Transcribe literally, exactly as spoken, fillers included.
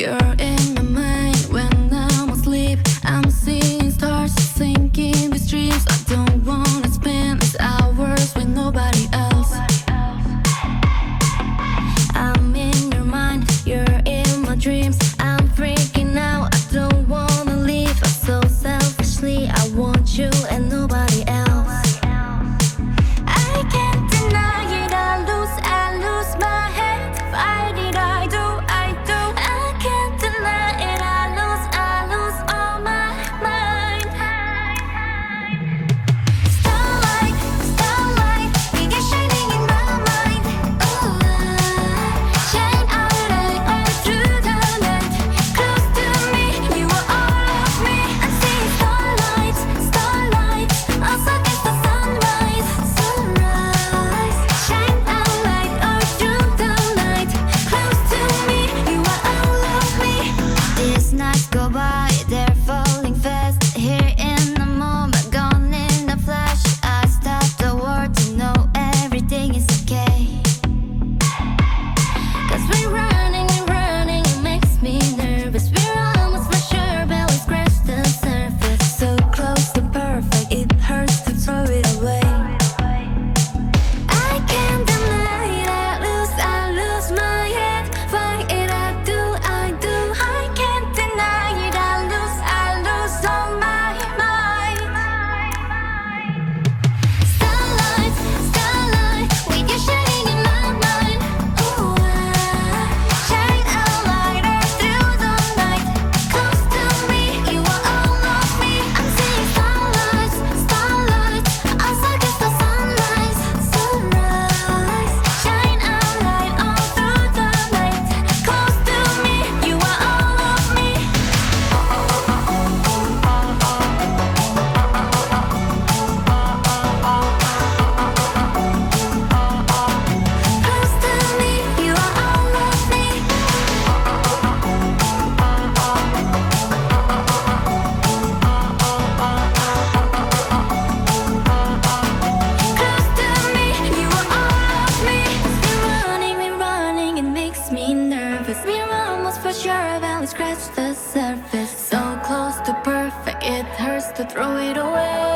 You're in my mind when I'm asleep. I'm seeing stars, sinking these dreams. I don't wanna spend these hours with nobody else. I'm in your mind, you're in my dreams. I'm freaking out, I don't wanna leave. I'm so selfishly, I want you and nobody else. I can't deny it, I lose, I lose my head. Why did I do, I do? I can't deny it, I lose, I lose all my mind. Starlight, starlight, begin shining in my mind. Ooh, shine out like all through the night. Close to me, you are all of me. I'm seeing starlights, starlights, also against the sunrise, sunrise. Shine out like all through the night. Close to me, you are all of me. These nights go by, they're falling fast. Here in the moment, gone in a flash. I stop the world to know everything is okay. Cause we're running and running, it makes me nervous. We're almost for sure, but we scratch the surface. So close to perfect, it hurts to throw it away. I can't deny it, I lose, I lose my head. Why it I do, I do. I can't deny it, I lose, I lose all my mind. Starlight, starlight, with you shining in my mind. Ooh, I shine out like all through the night. Close to me, you are all of me. I'm seeing starlights, starlights, also against the sunrise, sunrise. Shine out like all through the night. Close to me, you are all of me. Close to me, you are all of me. Close to me, you are all of me. We're running, we're running, it makes me nervous. We're almost for sure, but we scratch the surface. So close to perfect, it hurts to throw it away.